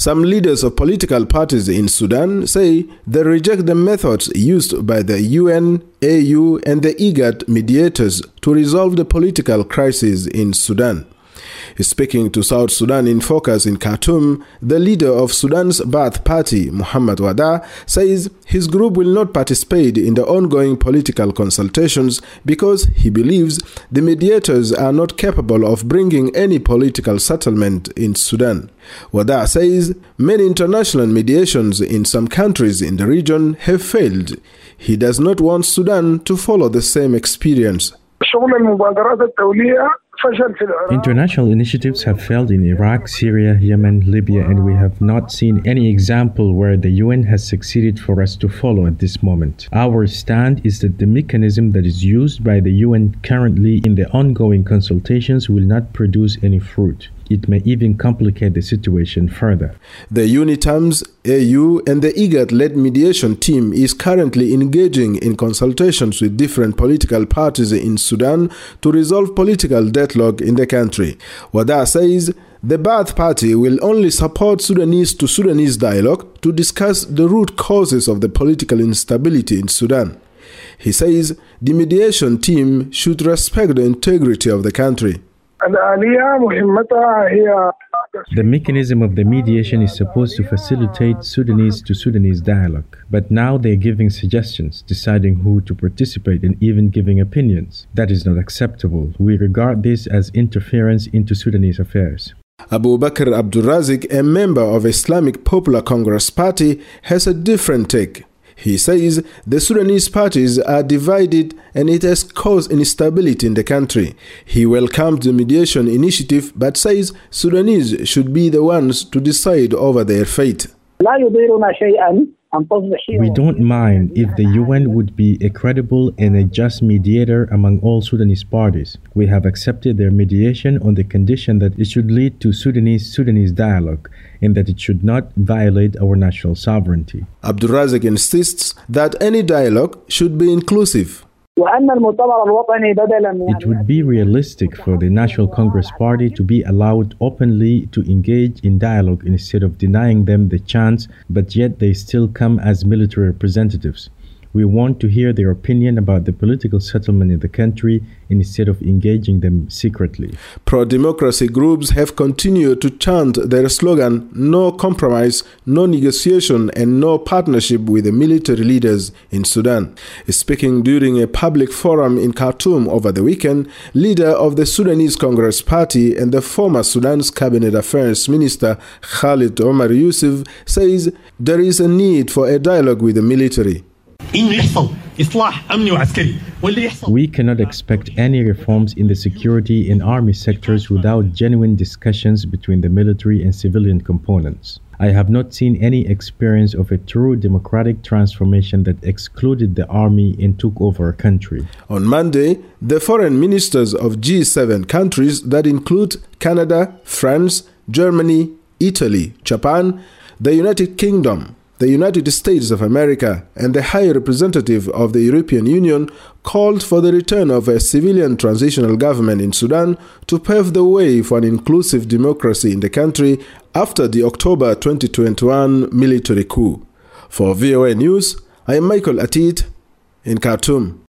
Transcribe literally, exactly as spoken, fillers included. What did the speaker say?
Some leaders of political parties in Sudan say they reject the methods used by the U N, A U and the IGAD mediators to resolve the political crisis in Sudan. Speaking to South Sudan in Focus in Khartoum, the leader of Sudan's Ba'ath Party, Muhammad Wada, says his group will not participate in the ongoing political consultations because he believes the mediators are not capable of bringing any political settlement in Sudan. Wada says many international mediations in some countries in the region have failed. He does not want Sudan to follow the same experience. International initiatives have failed in Iraq, Syria, Yemen, Libya, and we have not seen any example where the U N has succeeded for us to follow at this moment. Our stand is that the mechanism that is used by the U N currently in the ongoing consultations will not produce any fruit. It may even complicate the situation further. The UNITAMS, A U and the IGAD-led mediation team is currently engaging in consultations with different political parties in Sudan to resolve political deadlock in the country. Wada says the Ba'ath Party will only support Sudanese to Sudanese dialogue to discuss the root causes of the political instability in Sudan. He says the mediation team should respect the integrity of the country. The mechanism of the mediation is supposed to facilitate Sudanese to Sudanese dialogue, but now they're giving suggestions, deciding who to participate and even giving opinions. That is not acceptable. We regard this as interference into Sudanese affairs. Abu Bakr Abdul Razik, a member of Islamic Popular Congress Party, has a different take. He says the Sudanese parties are divided and it has caused instability in the country. He welcomed the mediation initiative but says Sudanese should be the ones to decide over their fate. We don't mind if the U N would be a credible and a just mediator among all Sudanese parties. We have accepted their mediation on the condition that it should lead to Sudanese-Sudanese dialogue and that it should not violate our national sovereignty. Abdul Razik insists that any dialogue should be inclusive. It would be realistic for the National Congress Party to be allowed openly to engage in dialogue instead of denying them the chance, but yet they still come as military representatives. We want to hear their opinion about the political settlement in the country instead of engaging them secretly. Pro-democracy groups have continued to chant their slogan, "No compromise, no negotiation and no partnership with the military leaders in Sudan." Speaking during a public forum in Khartoum over the weekend, leader of the Sudanese Congress Party and the former Sudan's Cabinet Affairs Minister Khalid Omar Yusuf says there is a need for a dialogue with the military. We cannot expect any reforms in the security and army sectors without genuine discussions between the military and civilian components. I have not seen any experience of a true democratic transformation that excluded the army and took over a country. On Monday, the foreign ministers of G seven countries that include Canada, France, Germany, Italy, Japan, the United Kingdom, the United States of America and the High Representative of the European Union called for the return of a civilian transitional government in Sudan to pave the way for an inclusive democracy in the country after the October twenty twenty-one military coup. For V O A News, I am Michael Atit in Khartoum.